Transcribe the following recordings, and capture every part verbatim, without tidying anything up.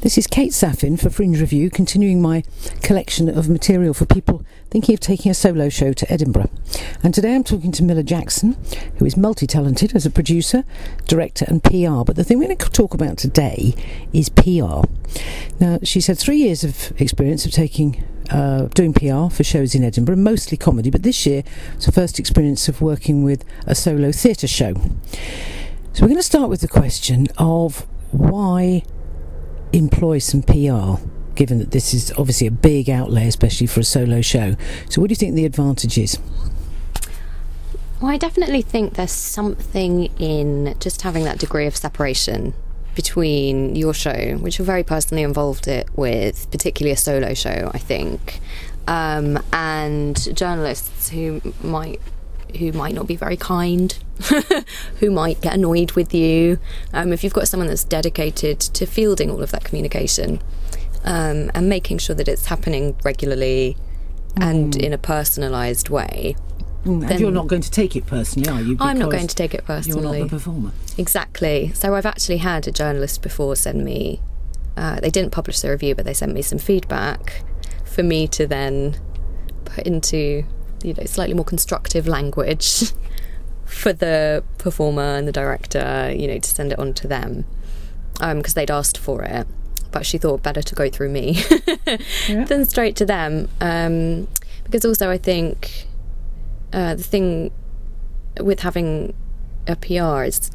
This is Kate Saffin for Fringe Review, continuing my collection of material for people thinking of taking a solo show to Edinburgh. And today I'm talking to Milla Jackson, who is multi-talented as a producer, director and P R. But the thing we're going to talk about today is P R. Now, she's had three years of experience of taking uh, doing P R for shows in Edinburgh, mostly comedy, but this year it's her first experience of working with a solo theatre show. So we're going to start with the question of why employ some P R, given that this is obviously a big outlay, especially for a solo show. So what do you think the advantage is? Well, I definitely think there's something in just having that degree of separation between your show, which you're very personally involved it with, particularly a solo show, I think, um, and journalists who might who might not be very kind, who might get annoyed with you. Um, if you've got someone that's dedicated to fielding all of that communication um, and making sure that it's happening regularly mm. and in a personalised way. Mm, and you're not going to take it personally, are you? I'm not going to take it personally. You're not the performer. Exactly. So I've actually had a journalist before send me, uh, they didn't publish the review, but they sent me some feedback for me to then put into, you know, slightly more constructive language for the performer and the director, you know, to send it on to them, um, because they'd asked for it, but she thought better to go through me yeah. than straight to them. Um, because also I think uh, the thing with having a P R is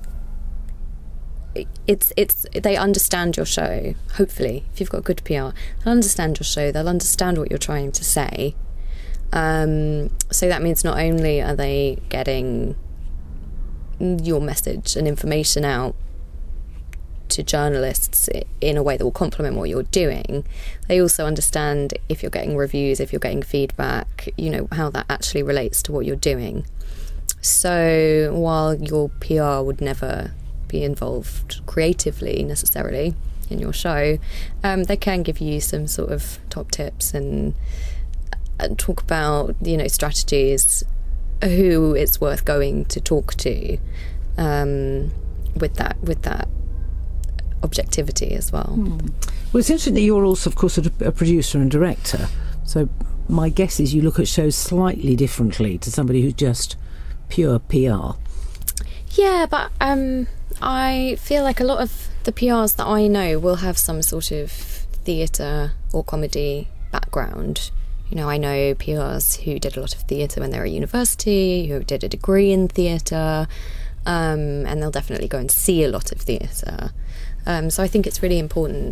it's it's they understand your show. Hopefully, if you've got good P R, they'll understand your show. They'll understand what you're trying to say. Um, so that means not only are they getting your message and information out to journalists in a way that will complement what you're doing, they also understand if you're getting reviews, if you're getting feedback, you know, how that actually relates to what you're doing. So while your P R would never be involved creatively necessarily in your show, um, they can give you some sort of top tips and and talk about, you know, strategies, who it's worth going to talk to, um, with that with that objectivity as well. Hmm. Well, it's interesting that you're also, of course, a, a producer and director. So my guess is you look at shows slightly differently to somebody who's just pure P R. Yeah, but um, I feel like a lot of the P Rs that I know will have some sort of theatre or comedy background. You know, I know P Rs who did a lot of theatre when they were at university, who did a degree in theatre, um, and they'll definitely go and see a lot of theatre. Um, so I think it's really important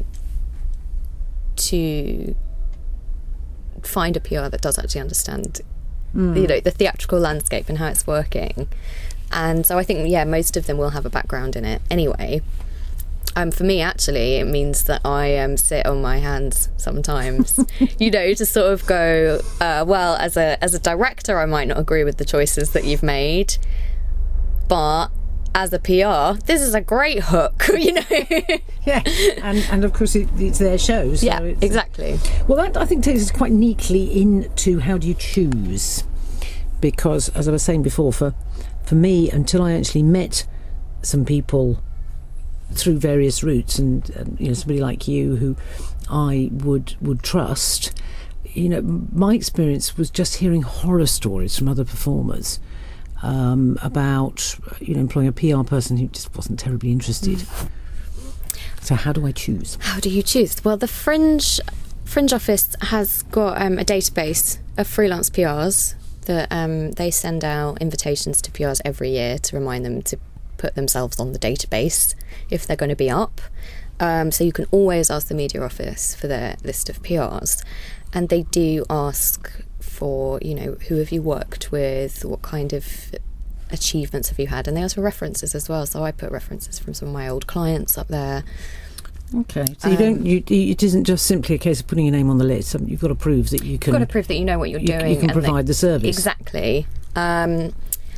to find a P R that does actually understand, mm. you know, the theatrical landscape and how it's working. And so I think, yeah, most of them will have a background in it anyway. Um, for me, actually, it means that I um, sit on my hands sometimes, you know, to sort of go, uh, well, as a as a director, I might not agree with the choices that you've made, but as a P R, this is a great hook, you know. Yeah, and, and of course it, it's their shows. So yeah, it's, exactly. Well, that, I think, takes us quite neatly into how do you choose, because, as I was saying before, for, for me, until I actually met some people through various routes, and, and you know, somebody like you who I would would trust, you know, my experience was just hearing horror stories from other performers um, about, you know, employing a P R person who just wasn't terribly interested. Mm. So how do I choose? How do you choose? Well, the Fringe Fringe office has got um, a database of freelance P Rs that um, they send out invitations to P Rs every year to remind them to put themselves on the database if they're going to be up. Um, so you can always ask the media office for their list of P Rs, and they do ask for, you know, who have you worked with, what kind of achievements have you had, and they ask for references as well. So I put references from some of my old clients up there. Okay, so you um, don't. You, it isn't just simply a case of putting your name on the list. You've got to prove that you can. You've got to prove that you know what you're you, doing. You can and provide they, the service. Exactly, um,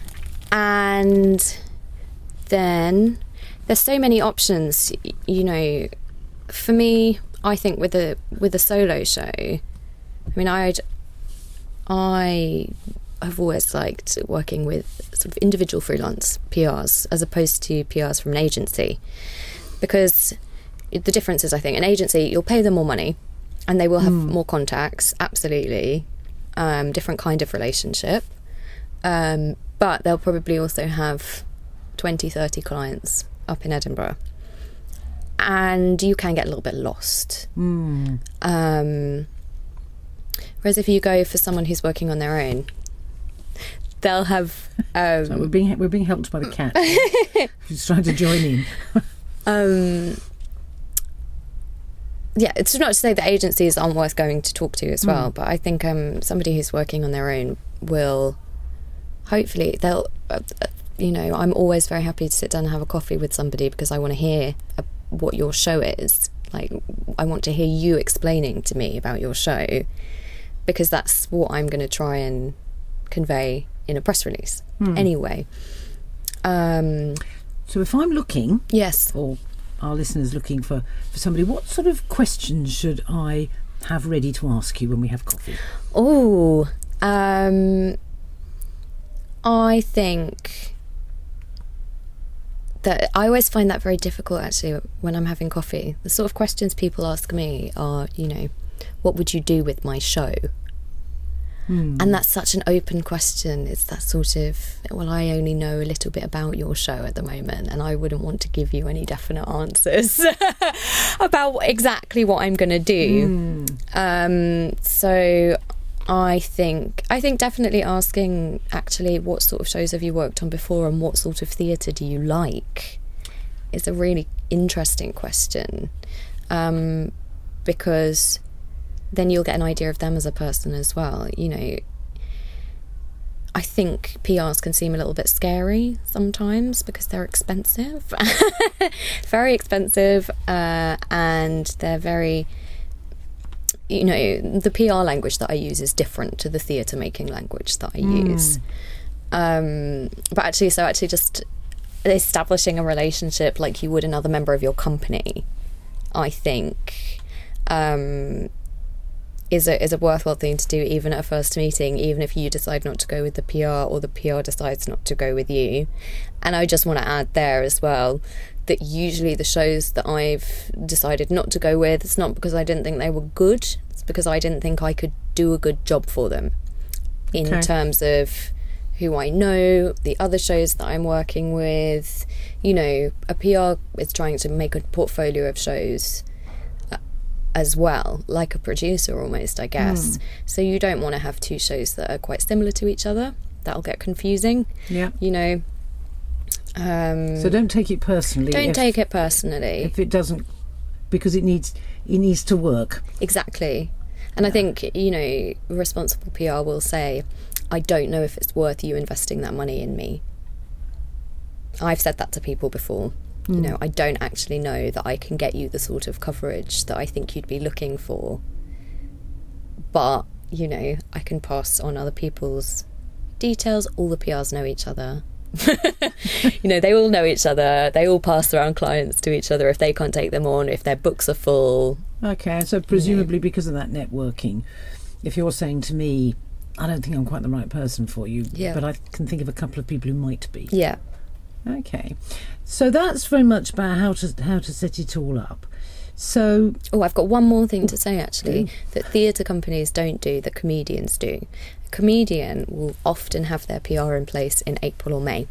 and then there's so many options. You know, for me, I think with a with a solo show, I mean, I'd I have always liked working with sort of individual freelance P Rs as opposed to P Rs from an agency, because the difference is, I think, an agency, you'll pay them more money and they will have Mm. more contacts, absolutely. Um, different kind of relationship. Um, but they'll probably also have twenty, thirty clients up in Edinburgh. And you can get a little bit lost. Mm. Um, whereas if you go for someone who's working on their own, they'll have... Um, So we're being we're being helped by the cat. She's trying to join in. um, yeah, it's not to say that agencies aren't worth going to talk to as well, Mm. but I think um, somebody who's working on their own will... Hopefully, they'll... Uh, uh, you know, I'm always very happy to sit down and have a coffee with somebody because I want to hear uh, what your show is. Like, I want to hear you explaining to me about your show, because that's what I'm going to try and convey in a press release. Hmm. Anyway. Um, So if I'm looking, yes. or our listeners looking for, for somebody, what sort of questions should I have ready to ask you when we have coffee? Oh, um, I think that I always find that very difficult, actually, when I'm having coffee. The sort of questions people ask me are, you know, what would you do with my show? Hmm. And that's such an open question. It's that sort of, well, I only know a little bit about your show at the moment, and I wouldn't want to give you any definite answers about exactly what I'm going to do. Hmm. Um, so I think I think definitely asking, actually, what sort of shows have you worked on before and what sort of theatre do you like is a really interesting question, um, because then you'll get an idea of them as a person as well. You know, I think P Rs can seem a little bit scary sometimes because they're expensive, very expensive, uh, and they're very... You know, the P R language that I use is different to the theatre making language that I Mm. use. Um, but actually, so actually just establishing a relationship like you would another member of your company, I think, um, is a is a worthwhile thing to do, even at a first meeting, even if you decide not to go with the P R or the P R decides not to go with you. And I just want to add there as well that usually the shows that I've decided not to go with, it's not because I didn't think they were good, it's because I didn't think I could do a good job for them in Okay. terms of who I know, the other shows that I'm working with. You know, a P R is trying to make a portfolio of shows uh, as well, like a producer almost, I guess. Mm. So you don't want to have two shows that are quite similar to each other. That'll get confusing, Yeah. you know. Um, So don't take it personally. don't if, take it personally. if it doesn't, because it needs it needs to work. Exactly. And I think, you know, responsible P R will say, I don't know if it's worth you investing that money in me. I've said that to people before. Mm. You know, I don't actually know that I can get you the sort of coverage that I think you'd be looking for. But, you know, I can pass on other people's details. All the P Rs know each other. You know, they all know each other. They all pass around clients to each other if they can't take them on, if their books are full. Okay, so presumably because of that networking, if you're saying to me, I don't think I'm quite the right person for you, Yeah. but I can think of a couple of people who might be. Yeah. Okay, so that's very much about how to how to set it all up. So, Oh, I've got one more thing to say, actually, do. that theatre companies don't do, that comedians do. A comedian will often have their P R in place in April or May.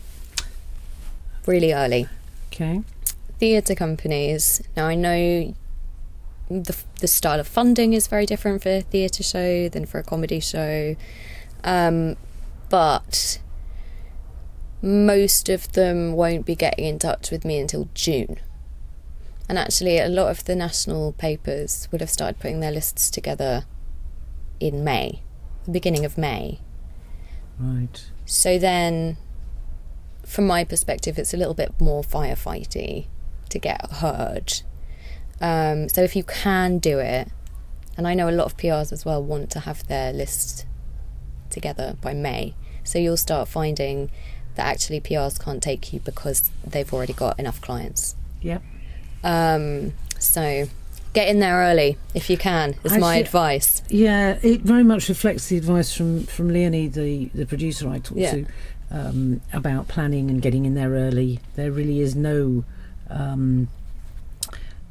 Really early. okay, Theatre companies, now I know the, the style of funding is very different for a theatre show than for a comedy show, um, but most of them won't be getting in touch with me until June. And actually, a lot of the national papers would have started putting their lists together in May, the beginning of May. right. So then, from my perspective, it's a little bit more firefighty to get heard. Um, so if you can do it, and I know a lot of P Rs as well want to have their list together by May, so you'll start finding that actually P Rs can't take you because they've already got enough clients. Yep. Um, so get in there early if you can, is my Actually, advice. Yeah, it very much reflects the advice from, from Leonie, the, the producer I talked Yeah. to, um, about planning and getting in there early. There really is no um,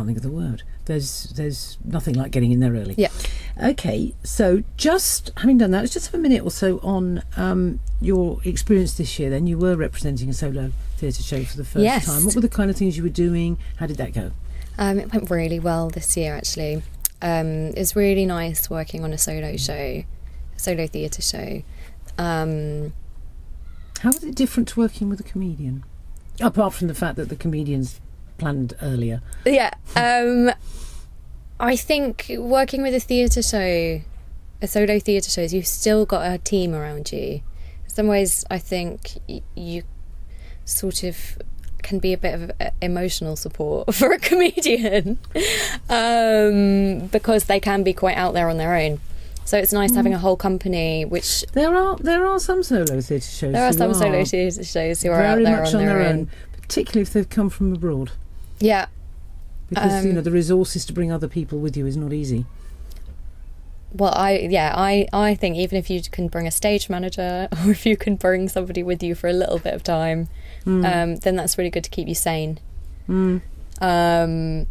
can't think of the word. There's there's nothing like getting in there early. Yeah. Okay, so just having done that, let's just have a minute or so on um, your experience this year. Then you were representing a solo theatre show for the first Yes. time. What were the kind of things you were doing? How did that go? Um, it went really well this year, actually. Um, it was really nice working on a solo show, a solo theatre show. Um, How was it different to working with a comedian? Apart from the fact that the comedians planned earlier. yeah, um, I think working with a theatre show, a solo theatre show, is you've still got a team around you. In some ways, I think y- you sort of can be a bit of a- emotional support for a comedian um, because they can be quite out there on their own. So it's nice mm. having a whole company, which there are there are some solo theatre shows. There are some are solo theatre shows who are very out there much on, on their, their own. own, particularly if they've come from abroad. Yeah, because um, you know the resources to bring other people with you is not easy. Well, I yeah, I, I think even if you can bring a stage manager or if you can bring somebody with you for a little bit of time, mm. um, then that's really good to keep you sane. Mm. Um,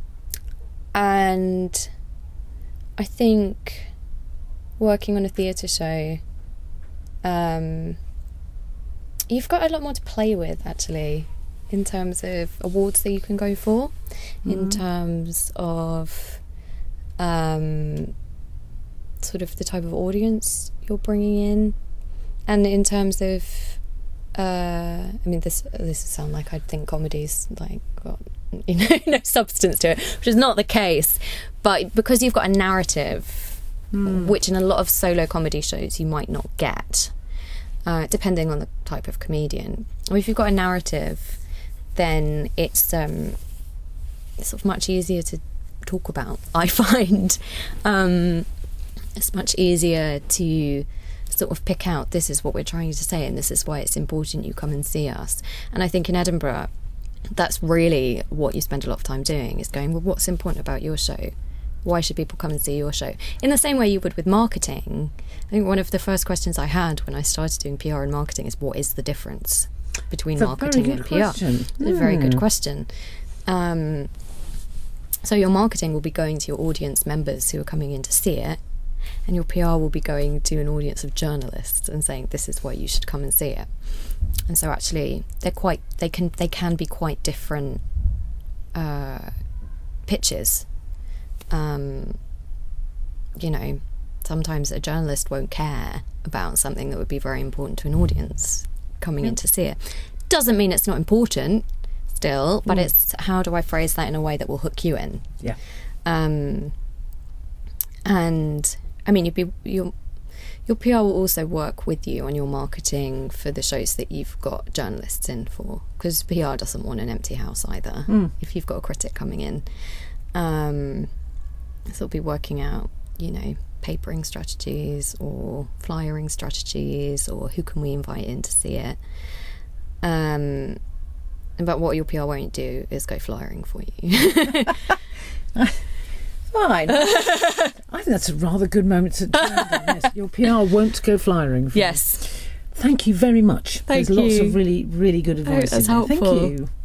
and I think working on a theatre show, um, you've got a lot more to play with, actually, in terms of awards that you can go for, mm. in terms of um, sort of the type of audience you're bringing in, and in terms of uh, I mean this this will sound like I think comedy's like got you know no substance to it, which is not the case, but because you've got a narrative, mm. which in a lot of solo comedy shows you might not get, uh, depending on the type of comedian. Or if you've got a narrative, then it's um, it's sort of much easier to talk about, I find. Um, it's much easier to sort of pick out, this is what we're trying to say and this is why it's important you come and see us. And I think in Edinburgh, that's really what you spend a lot of time doing, is going, well, what's important about your show? Why should people come and see your show? In the same way you would with marketing. I think one of the first questions I had when I started doing P R and marketing is, what is the difference between it's marketing and P R? Question. It's mm. a very good question. Um, so your marketing will be going to your audience members who are coming in to see it, and your P R will be going to an audience of journalists and saying, this is why you should come and see it. And so actually they're quite they can they can be quite different uh, pitches. Um, you know, sometimes a journalist won't care about something that would be very important to an audience coming yeah. in to see it. Doesn't mean it's not important still, but mm. it's how do I phrase that in a way that will hook you in? Yeah. Um, and I mean, you'd be your your P R will also work with you on your marketing for the shows that you've got journalists in for, because P R doesn't want an empty house either. Mm. If you've got a critic coming in, um, so it'll be working out, you know, papering strategies or flyering strategies, or who can we invite in to see it. Um, but what your P R won't do is go flyering for you. Fine. I think that's a rather good moment to yes, your P R won't go flyering for yes. you. Thank you very much. Thank There's you. lots of really, really good advice. Oh, that's in there. helpful. Thank you.